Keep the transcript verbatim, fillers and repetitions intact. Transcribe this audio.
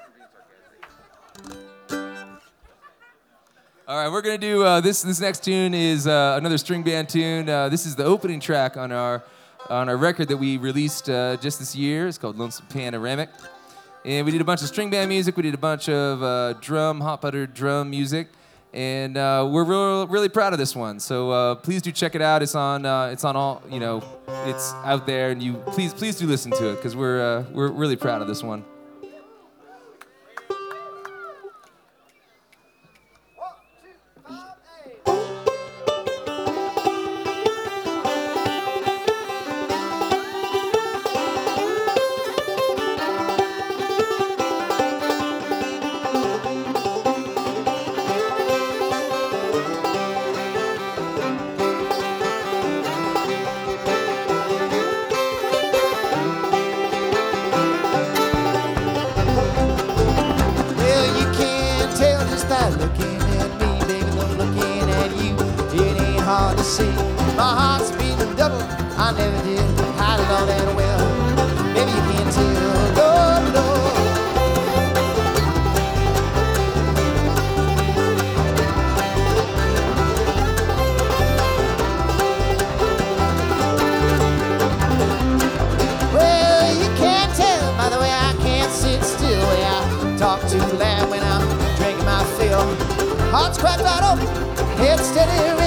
All right, we're gonna do uh, this. This next tune is uh, another string band tune. Uh, this is the opening track on our on our record that we released uh, just this year. It's called Lonesome Panoramic, and we did a bunch of string band music. We did a bunch of uh, drum, hot buttered drum music, and uh, we're real, really proud of this one. So uh, please do check it out. It's on uh, it's on all you know. It's out there, and you please please do listen to it because we're uh, we're really proud of this one. Looking at me, baby, I'm looking at you. It ain't hard to see. My heart's beating double. I never did hide it all that well. Maybe you can't tell. No, no. Well, you can't tell by the way I can't sit still. Way I talk too loud when I'm drinking my fill. Heart's cracked right open, head steady.